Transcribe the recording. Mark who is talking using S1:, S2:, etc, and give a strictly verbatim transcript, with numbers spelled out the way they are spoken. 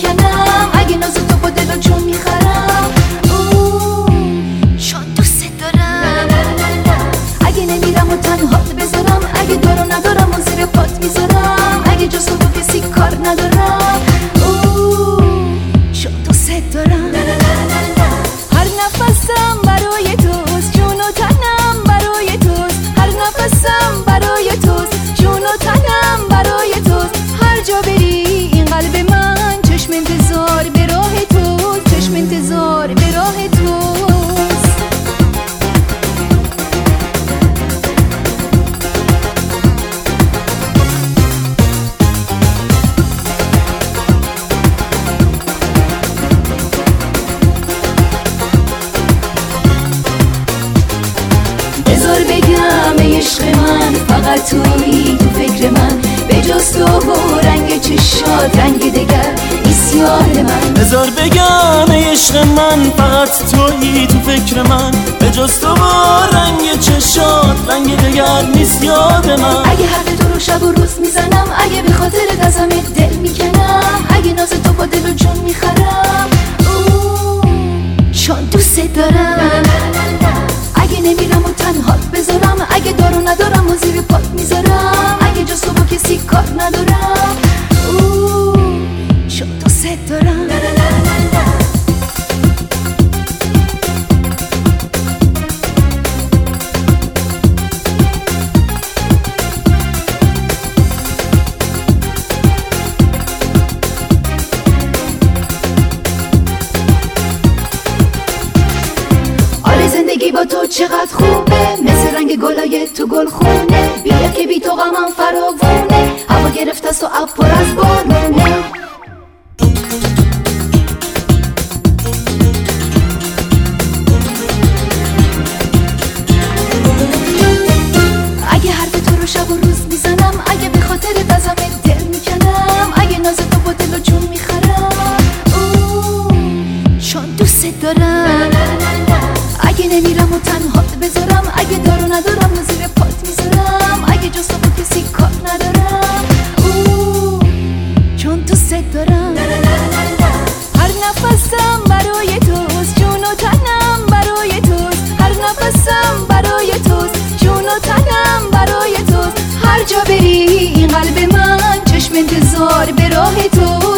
S1: میکنم، اگه ناز تو با دل و جون میخرم. چون دوست دارم، اگه نمیرم و تنهات بذارم، اگه دارو ندارم و زیر پات میذارم، اگه جز تو با کسی کار ندارم. چون دوست دارم، هر نفسم برای توست، جون و تنم برای توست، هر نفسم برای توست، جون و تنم برای توست. هر جا بری این قلب من چشم انتظار به راه توست، چشم انتظار به راه توست. بذار بگم ای عشق من، فقط تویی تو فکر من، به جز تو و رنگ چشات رنگ دگر نیست یاد من.
S2: بذار بگم ای عشق من، فقط تویی تو فکر من، به جز تو و رنگ چشات رنگ دگر نیست یاد من.
S1: اگه حرف تو رو شب و روز میزنم، اگه به خاطر ازمت دل میکنم، اگه ناز تو با دل و جون میخرم. چون دوست دارم، اگه نمیرم و تنهات بذارم، اگه دارو ندارم و زیر پات میذارم، اگه جز تو با کسی کار ندارم. چون دوست دارم. زندگی با تو چقدر خوبه، مثل رنگ گلای تو گل خونه، بیا که بی تو غمم فراوونه، هوا گرفته است و اب پر از بارونه. اگه حرف تو رو شب و روز میزنم، اگه به خاطر ازمت دل میکنم، اگه ناز تو با دل و جون میخرم. چون دوست دارم، اگه نمیرم و تنهات بذارم، اگه دارو ندارم و زیر پات میذارم، اگه جز تو با کسی کار ندارم. چون دوست دارم، هر نفسم برای توست، جون و تنم برای توست، هر نفسم برای توست، جون و تنم برای توست. هر جا بری این قلب من چشم انتظار به راه توست.